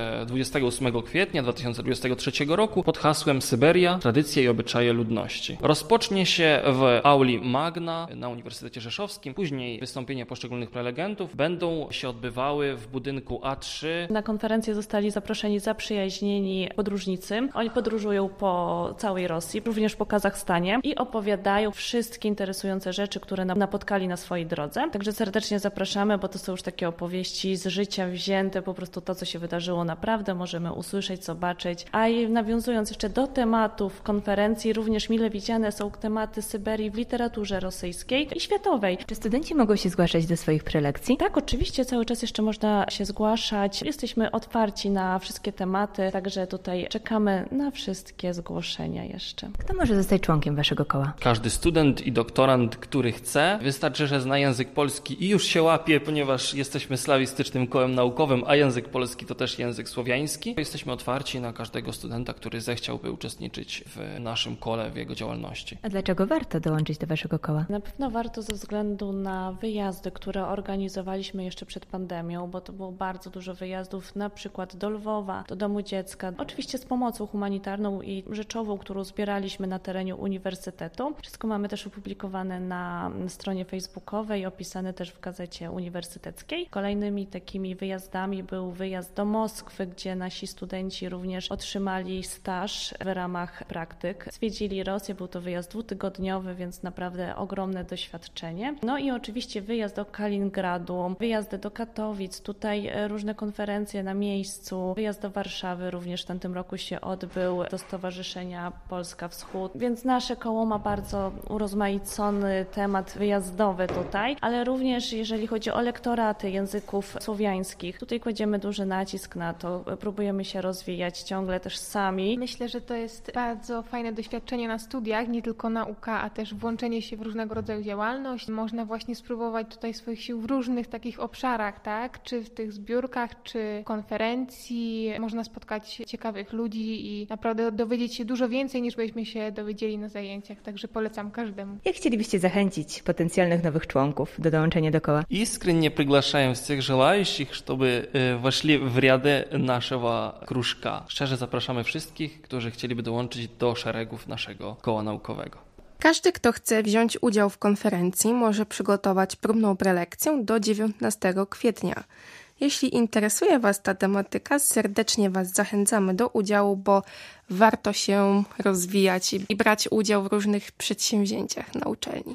28 kwietnia 2023 roku pod hasłem Syberia, tradycje i obyczaje ludności. Rozpocznie się w auli Magna na Uniwersytecie Rzeszowskim. Później wystąpienia poszczególnych prelegentów będą się odbywały w budynku A3. Na konferencję zostali zaproszeni zaprzyjaźnieni podróżnicy. Oni podróżują po całej Rosji, również po Kazachstanie i opowiadają wszystkie interesujące rzeczy, które napotkali na swojej drodze. Także serdecznie zapraszamy, bo to są już takie opowieści z życia wzięte, po prostu to, co się wydarzyło naprawdę, możemy usłyszeć, zobaczyć. A i nawiązując jeszcze do tematów konferencji, również mile widziane są tematy Syberii w literaturze rosyjskiej i światowej. Czy studenci mogą się zgłaszać do swoich prelekcji? Tak, oczywiście, cały czas jeszcze można się zgłaszać. Jesteśmy otwarci na wszystkie tematy, także tutaj czekamy na wszystkie zgłoszenia jeszcze. Kto może zostać członkiem waszego koła? Każdy student i doktorant, który chce, wystarczy, że zna język polski i już się łapie, ponieważ jesteśmy slawistycznym kołem naukowym, a język polski to też język słowiański. Jesteśmy otwarci na każdego studenta, który zechciałby uczestniczyć w naszym kole, w jego działalności. A dlaczego warto dołączyć do waszego koła? Na pewno warto ze względu na wyjazdy, które organizowaliśmy jeszcze przed pandemią, bo to było bardzo dużo wyjazdów, na przykład do Lwowa, do Domu Dziecka, oczywiście z pomocą humanitarną i rzeczową, którą zbieraliśmy na terenie uniwersytetu. Wszystko mamy też opublikowane na stronie facebookowej, opisane też w gazecie uniwersyteckiej. Kolejnymi takimi wyjazdami był wyjazd do Moskwy, gdzie nasi studenci również otrzymali staż w ramach praktyk. Zwiedzili Rosję, był to wyjazd 2-tygodniowy, więc naprawdę ogromne doświadczenie. No i oczywiście wyjazd do Kaliningradu, wyjazdy do Katowic, tutaj różne konferencje na miejscu, wyjazd do Warszawy również w tamtym roku się odbył, do Stowarzyszenia Polska Wschód, więc nasze koło ma bardzo urozmaicony temat wyjazdowy tutaj, ale również jeżeli chodzi o lektoraty języków słowiańskich, tutaj kładziemy duży nacisk na to, próbujemy się rozwijać ciągle też sami. Myślę, że to jest bardzo fajne doświadczenie na studiach, nie tylko nauka, a też włączenie się w różnego rodzaju działalność. Można właśnie spróbować tutaj swoich sił w różnych takich obszarach, tak? Czy w tych zbiórkach, czy konferencji. Można spotkać ciekawych ludzi i naprawdę dowiedzieć się dużo więcej, niż byśmy się dowiedzieli na zajęciach, także polecam każdemu. Jak chcielibyście zachęcić potencjalnych nowych członków do dołączenia do koła? Искренне приглашаем всех желающих, чтобы weszli w ряды naszego krужка. Szczerze zapraszamy wszystkich, którzy chcieliby dołączyć do szeregów naszego koła naukowego. Każdy, kto chce wziąć udział w konferencji, może przygotować próbną prelekcję do 19 kwietnia. Jeśli interesuje Was ta tematyka, serdecznie Was zachęcamy do udziału, bo warto się rozwijać i brać udział w różnych przedsięwzięciach na uczelni.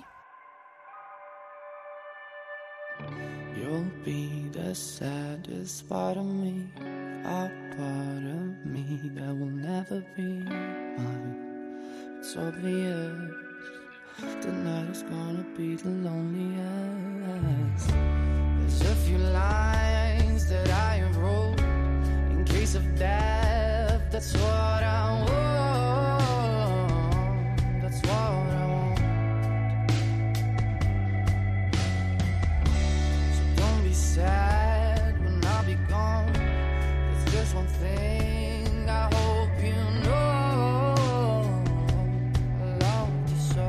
You'll be the saddest part of me, a part of me that will never be mine. It's obvious tonight is gonna be the loneliest. There's a few lines that I have wrote in case of death. That's what I want. That's what I want. So don't be sad when I'll be gone. There's just one thing I hope you know. I love you so.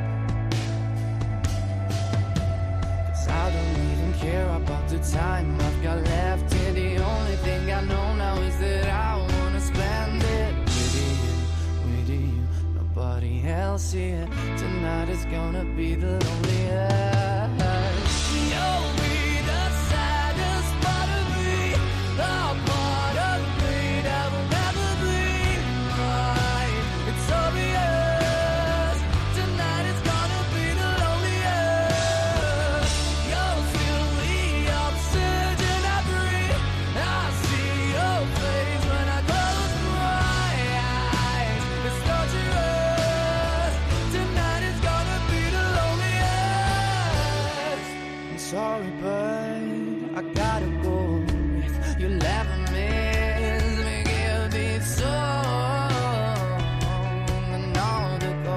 'Cause I don't even care about the time I've got left here. The only thing I know now is that I wanna spend it with you, nobody else here. Tonight is gonna be the loneliest. You'll be the saddest part of me, the part of me that will never be mine. It's obvious tonight is gonna be the loneliest. You'll feel the oxygen I breathe. I see your face when I close my eyes. It's torturous. Tonight is gonna be the loneliest. I'm sorry, but I gotta go. If you'll ever miss me, give this song another go.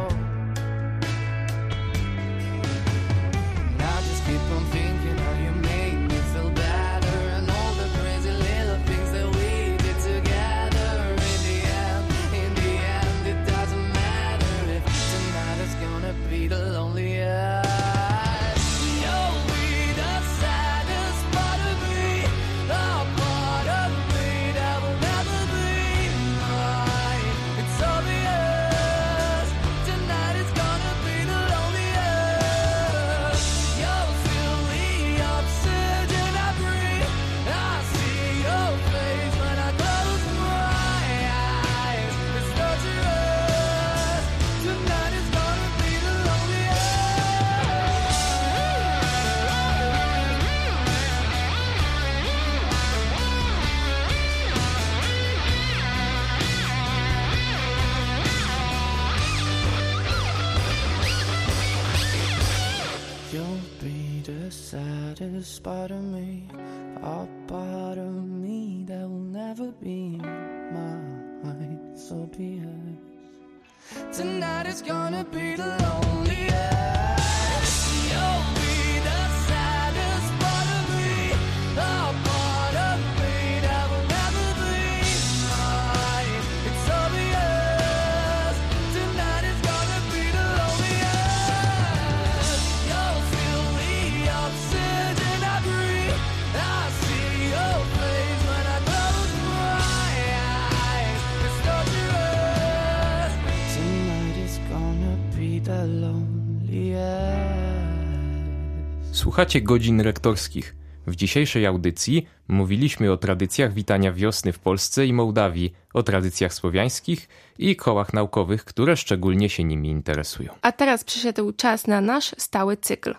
And I just keep on thinking how you make me feel better, and all the crazy little things that we did together. In the end, it doesn't matter if tonight is gonna be the loneliest. You'll be the saddest part of me, the part of me that will never be mine. It's obvious tonight is gonna be the loneliest. You'll feel the oxygen I breathe. I see your face when I close my eyes. It's torturous. Tonight is gonna be the loneliest. You'll be the saddest part of me, a part of me that will never be mine. So be it. Tonight is gonna be the loneliest. You'll be the saddest part of me, a part of me that will never be mine. It's obvious. Tonight is gonna be the loneliest. You'll feel the oxygen I breathe. I see your face when I close my eyes. It's torturous. Tonight is gonna be the loneliest. Słuchacie Godzin Rektorskich. W dzisiejszej audycji mówiliśmy o tradycjach witania wiosny w Polsce i Mołdawii, o tradycjach słowiańskich i kołach naukowych, które szczególnie się nimi interesują. A teraz przyszedł czas na nasz stały cykl.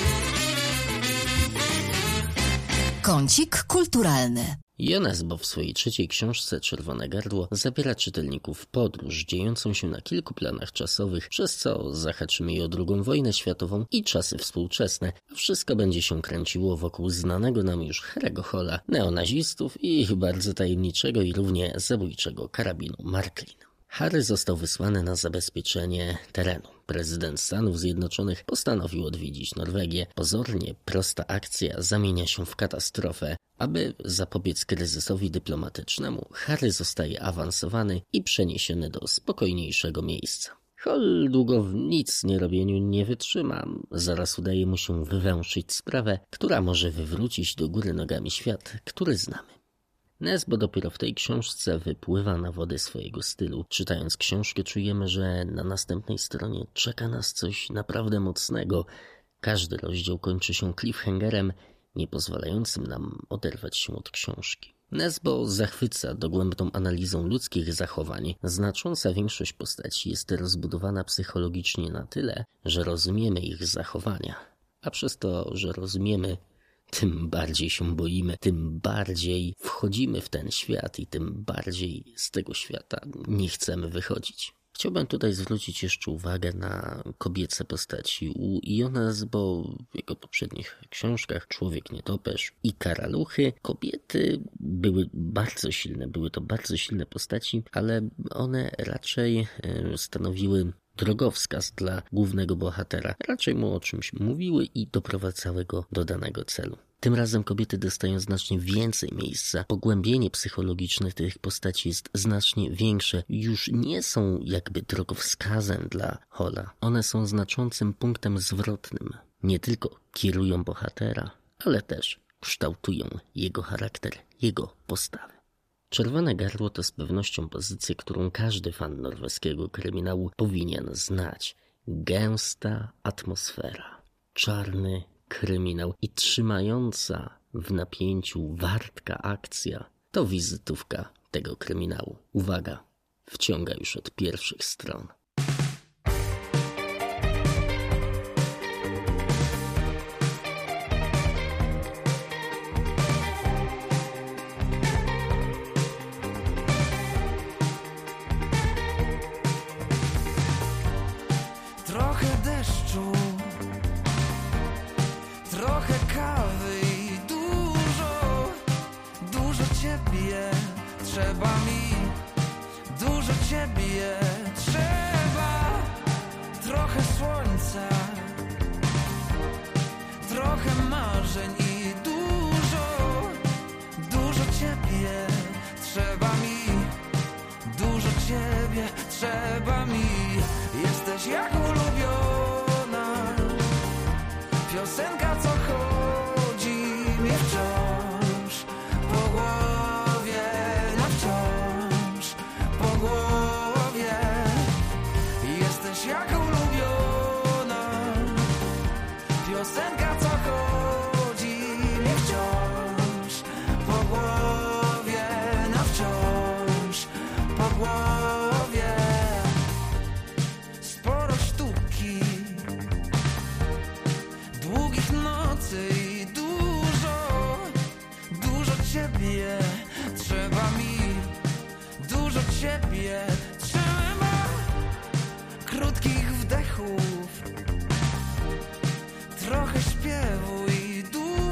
Kącik kulturalny. Jonesbo w swojej trzeciej książce Czerwone Gardło zabiera czytelników w podróż dziejącą się na kilku planach czasowych, przez co zahaczymy i o II wojnę światową i czasy współczesne, a wszystko będzie się kręciło wokół znanego nam już Harry'ego Halla, neonazistów i ich bardzo tajemniczego i równie zabójczego karabinu Marklin. Harry został wysłany na zabezpieczenie terenu. Prezydent Stanów Zjednoczonych postanowił odwiedzić Norwegię. Pozornie prosta akcja zamienia się w katastrofę. Aby zapobiec kryzysowi dyplomatycznemu, Harry zostaje awansowany i przeniesiony do spokojniejszego miejsca. Hall długo w nic nie robieniu nie wytrzyma. Zaraz udaje mu się wywęszyć sprawę, która może wywrócić do góry nogami świat, który znamy. Nesbo dopiero w tej książce wypływa na wodę swojego stylu. Czytając książkę czujemy, że na następnej stronie czeka nas coś naprawdę mocnego. Każdy rozdział kończy się cliffhangerem, nie pozwalającym nam oderwać się od książki. Nesbo zachwyca dogłębną analizą ludzkich zachowań. Znacząca większość postaci jest rozbudowana psychologicznie na tyle, że rozumiemy ich zachowania. A przez to, że rozumiemy, tym bardziej się boimy, tym bardziej wchodzimy w ten świat i tym bardziej z tego świata nie chcemy wychodzić. Chciałbym tutaj zwrócić jeszcze uwagę na kobiece postaci. U Nesbo w jego poprzednich książkach Człowiek nietoperz i Karaluchy kobiety były to bardzo silne postaci, ale one raczej stanowiły drogowskaz dla głównego bohatera. Raczej mu o czymś mówiły i doprowadzały go do danego celu. Tym razem kobiety dostają znacznie więcej miejsca. Pogłębienie psychologiczne tych postaci jest znacznie większe. Już nie są jakby drogowskazem dla Hola. One są znaczącym punktem zwrotnym. Nie tylko kierują bohatera, ale też kształtują jego charakter, jego postawę. Czerwone gardło to z pewnością pozycja, którą każdy fan norweskiego kryminału powinien znać. Gęsta atmosfera, czarny kryminał i trzymająca w napięciu wartka akcja to wizytówka tego kryminału. Uwaga, wciąga już od pierwszych stron. Trochę deszczu, trochę kawy i dużo ciebie trzeba mi, dużo ciebie trzeba, trochę słońca, trochę marzeń i dużo ciebie trzeba mi, dużo ciebie trzeba mi. Jesteś jak ulubiona piosenka, co chodzi mi wciąż po głowie, wciąż po głowie. Jesteś jak ulubiona piosenka, co chodzi mi wciąż po głowie, wciąż po głowie. Sporo sztuki, długich nocy i dużo ciebie trzeba mi, dużo ciebie trzeba, krótkich wdechów, trochę śpiewu i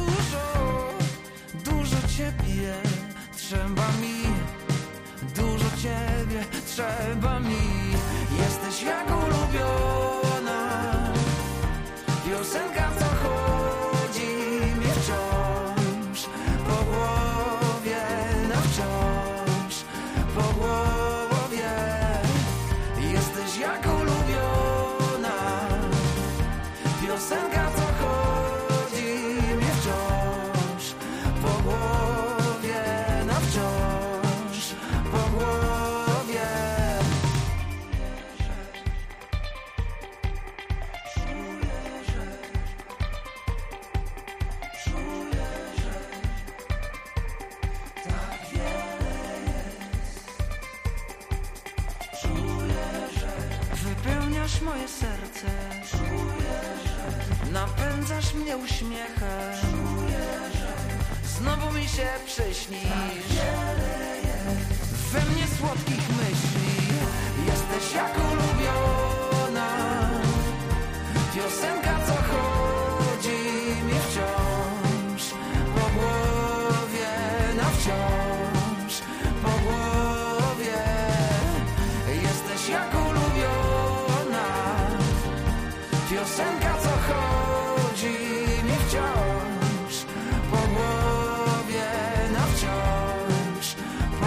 dużo ciebie trzeba mi, dużo ciebie trzeba mi. Jesteś jak ulubiona piosenka, co chodzi mi wciąż po głowie, wciąż po głowie. Jesteś jak ulubiona piosenka, co chodzi mi wciąż po głowie, wciąż po głowie. Wypełniasz moje serce, napędzasz mnie uśmiechem, znowu mi się przyśnisz, we mnie słodkich myśli. Jesteś jak ulubiona piosenka, co chodzi mi wciąż po głowie, wciąż po głowie. Jesteś jak ulubiona piosenka, co chodzi mi wciąż po głowie, wciąż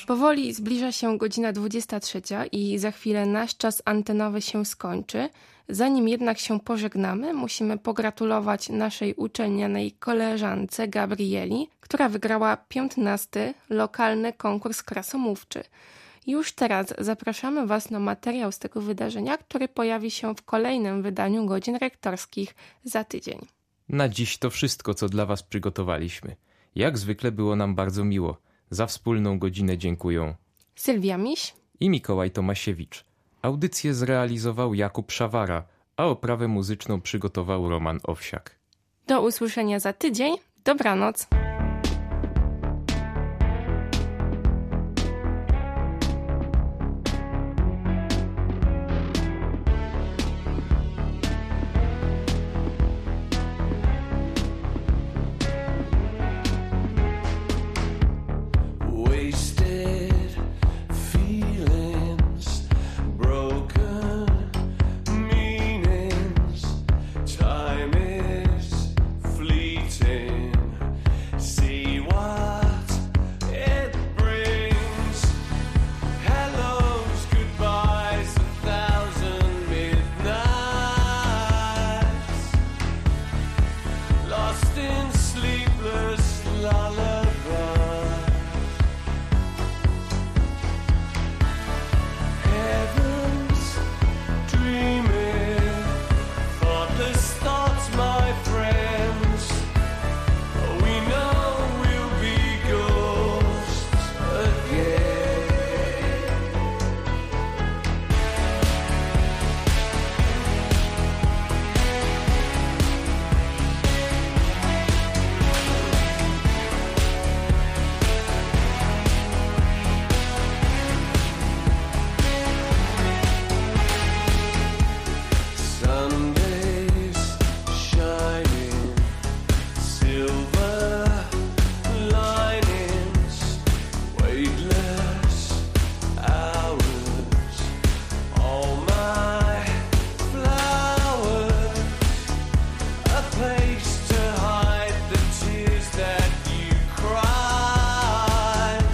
Powoli zbliża się godzina 23 i za chwilę nasz czas antenowy się skończy. Zanim jednak się pożegnamy, musimy pogratulować naszej uczelnianej koleżance Gabrieli, która wygrała 15. lokalny konkurs krasomówczy. Już teraz zapraszamy Was na materiał z tego wydarzenia, który pojawi się w kolejnym wydaniu Godzin Rektorskich za tydzień. Na dziś to wszystko, co dla Was przygotowaliśmy. Jak zwykle było nam bardzo miło. Za wspólną godzinę dziękuję Sylwia Miś i Mikołaj Tomasiewicz. Audycję zrealizował Jakub Szawara, a oprawę muzyczną przygotował Roman Owsiak. Do usłyszenia za tydzień. Dobranoc. Wasted feelings, broken meanings. Time is fleeting. See what it brings. Hellos, goodbyes, 1,000 midnights. Lost in sleepless lullaby. Heavens dreaming, thoughtless thoughts, my friends. We know we'll be ghosts again. Sundays shining, silver linings, weightless hours, all my flowers, a place to hide the tears that you cried.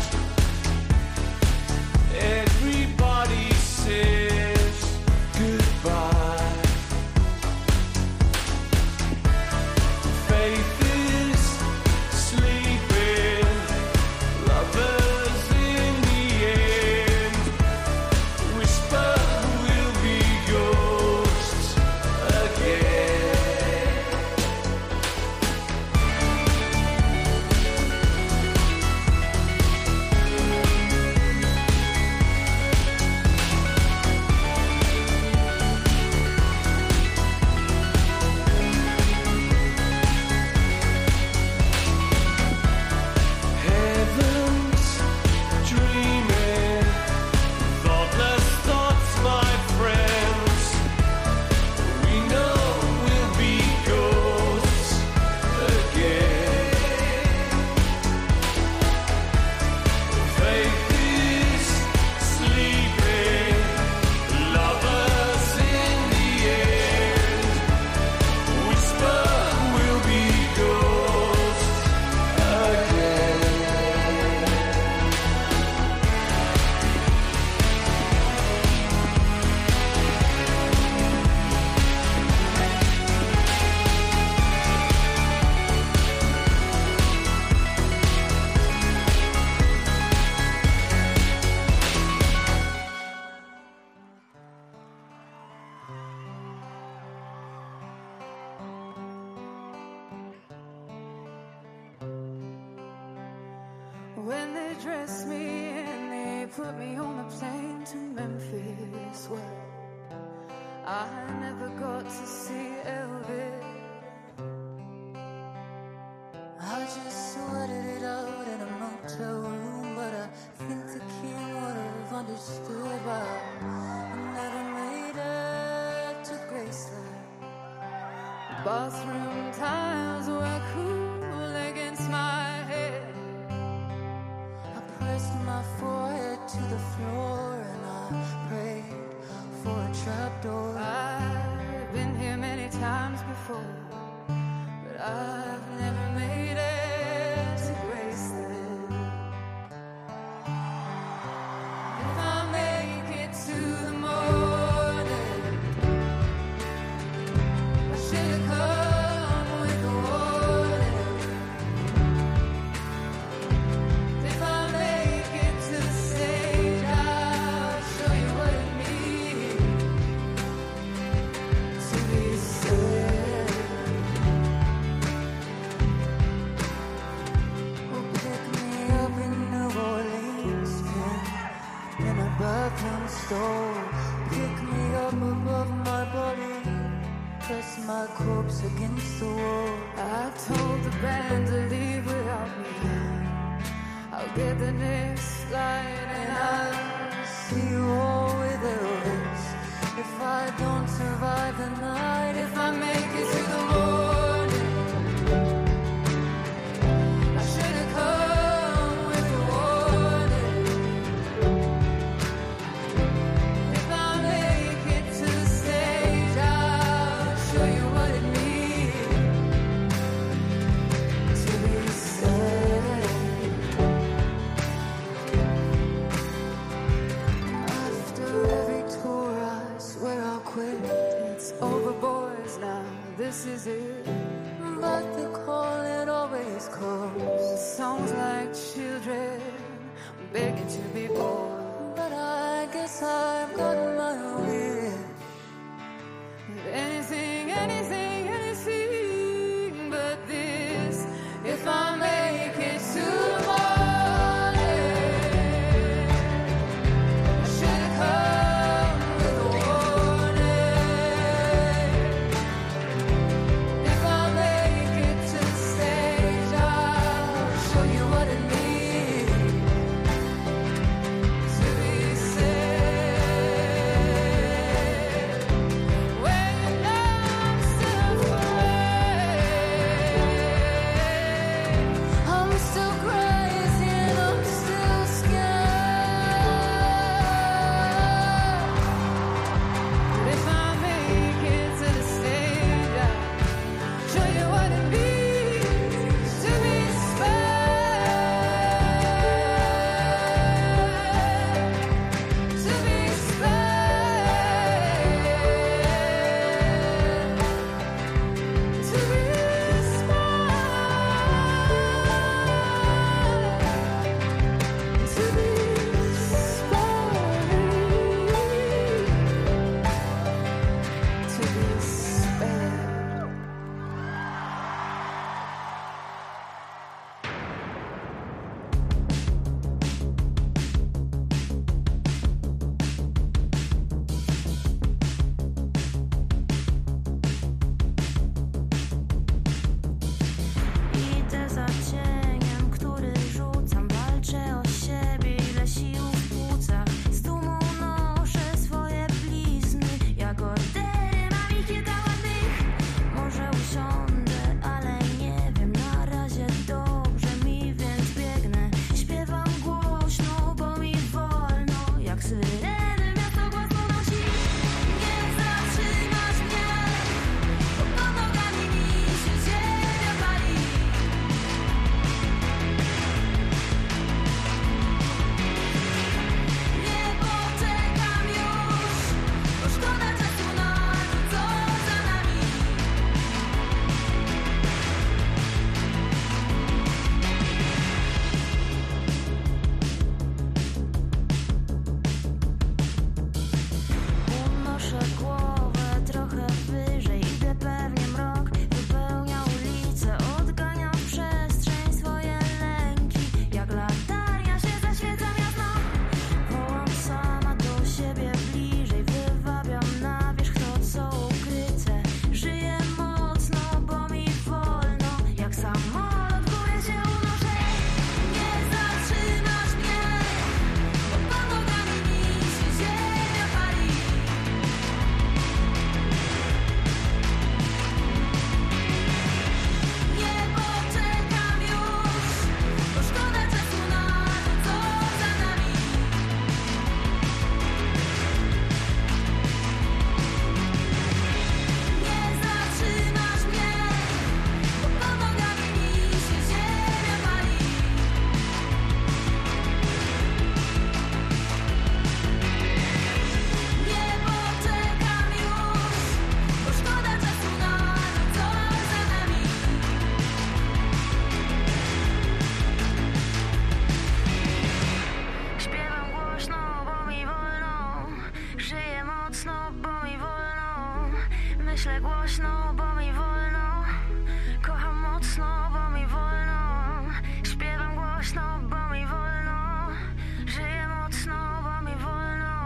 Everybody says goodbye. Faith is sleeping, lovers in the end. Whisper we'll be ghosts again. Heavens dreaming, thoughtless thoughts, my friends. We know we'll be ghosts again. Faith is sleeping, lovers in the end. Whisper we'll be ghosts again. When they dress me and they put me on a plane to Memphis, well, I never got to see Elvis. I just sweated it out in a motel room, but I think the king would have understood why I never made it to Graceland. Bathroom tiles were cool against my head. I pressed my forehead to the floor and I prayed for a trapdoor. I've been here many times before, but I've never made it to Graceland. nothing stole. Pick me up above my body, press my corpse against the wall. I told the band to leave without me. I'll get the next flight and I'll see you all with Elvis. If I don't survive the night, if I make it to the morning, I should have come with a warning. If I make it to the stage, I'll show you what it means to be sad. After every tour, I swear I'll quit. It's over, boys, now this is it. But the call, it always comes. Songs like children begging to be born. But I guess I've gotten my wish. Anything, anything, anything but this. If I make it to the morning, I should have come with a warning. If I make it to the stage, I'll show you what it means to be sad. When you know I'm still afraid, I'm still crazy and I'm still scared. But if I make it to the stage, I'll show you what it means to be spared. To be spared. To be spared. To be spared. To be spared. Idę za cieniem, który rzucam. Walczę o siebie, ile sił w płucach. Z dumą noszę swoje blizny. Jak ordery mam ich kilka ładnych. Może usiądę, ale nie wiem. Na razie dobrze mi, więc biegnę. Śpiewam głośno, bo mi wolno. Jak syreny miasto głośno nosi. Nie zatrzymasz mnie, bo pod nogami mi się ziemia pali. Nie poczekam już, bo szkoda czasu na to, co za nami. Unoszę głowę trochę wyżej, idę pewnie mrok wypełnia ulicę, odganiam w przestrzeń swoje lęki. Jak latarnia się zaświecam jasno, wołam sama do siebie bliżej, wywabiam na wierzch to, co ukryte. Żyję mocno, bo mi wolno, jak samolot w górę się unoszę. Nie zatrzymasz mnie, bo pod nogami mi się ziemia pali. Nie poczekam już, bo szkoda czasu na to, co za nami. Nie zatrzymasz mnie, bo pod nogami mi się ziemia pali. Nie poczekam już, bo szkoda czasu na to, co za nami. Śpiewam głośno, bo mi wolno. Żyję mocno, bo mi wolno. Myślę głośno, bo mi wolno. Kocham mocno, bo mi wolno. Śpiewam głośno, bo mi wolno. Żyję mocno, bo mi wolno.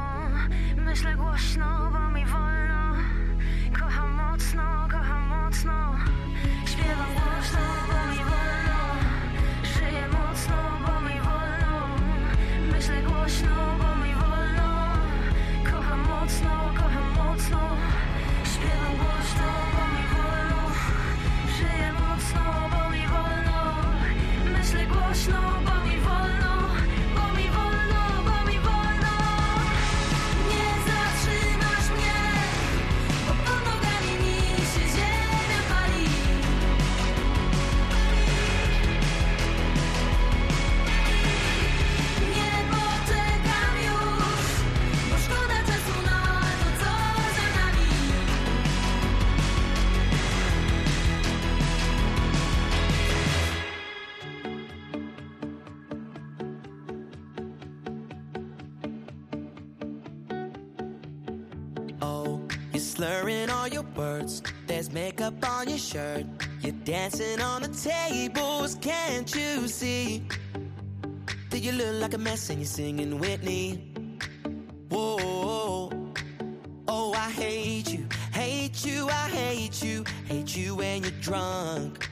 slurring all your words. There's makeup on your shirt. You're dancing on the tables, can't you see? Do you look like a mess and you're singing Whitney? Whoa, oh, I hate you, hate you, I hate you, hate you when you're drunk.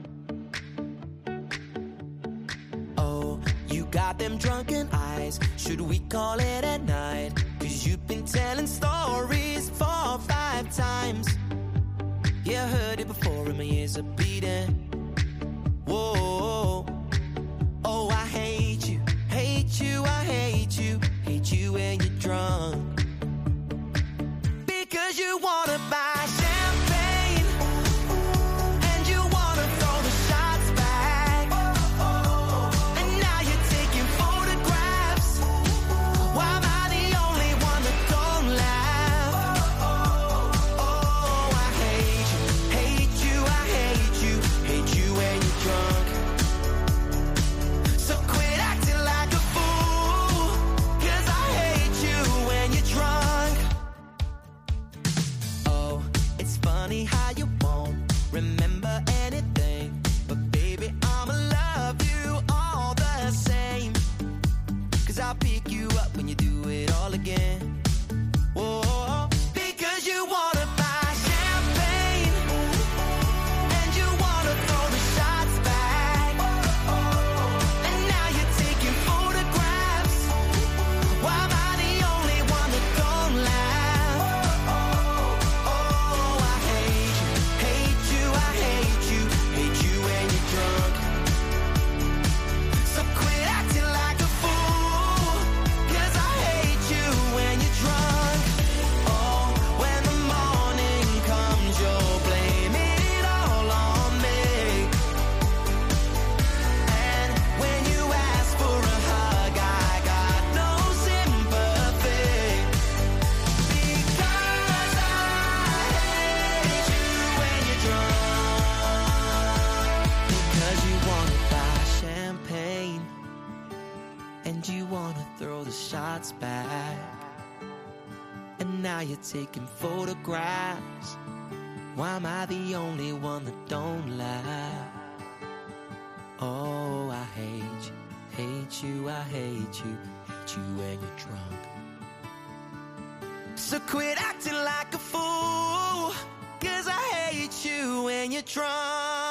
Oh, you got them drunken eyes, should we call it a night? 'Cause you've been telling stories 4 or 5 times. Yeah, I heard it before and my ears are beating. Whoa, oh, I hate you, hate you, I hate you, hate you when you're drunk. Because you wanna buy champagne and you wanna throw the shots back. And now you're taking photographs. Why am I the only one that don't laugh? Oh, I hate you, hate you, I hate you, hate you when you're drunk. So quit acting like a fool, 'cause I hate you when you're drunk. Oh, it's funny how you won't remember anything, but baby, I'ma love you all the same. 'Cause I'll pick you up when you do it all again. Whoa, because you wanna buy champagne and you wanna throw the shots back. And now you're taking photographs. Why am I the only one that don't laugh? Oh, I hate you, hate you, I hate you, hate you when you're drunk. So quit acting like a fool, 'cause I hate you when you're drunk. Oh, when the morning comes, you'll blame it all on me. And when you ask for a hug, I got no sympathy. Because I hate you when you're drunk. Because you wanna buy champagne and you wanna throw the shots back. And now you're taking photographs. Why am I the only one that don't laugh? Oh, I hate you, hate you, I hate you, hate you when you're drunk. So quit acting like a fool, 'cause I hate you when you're drunk.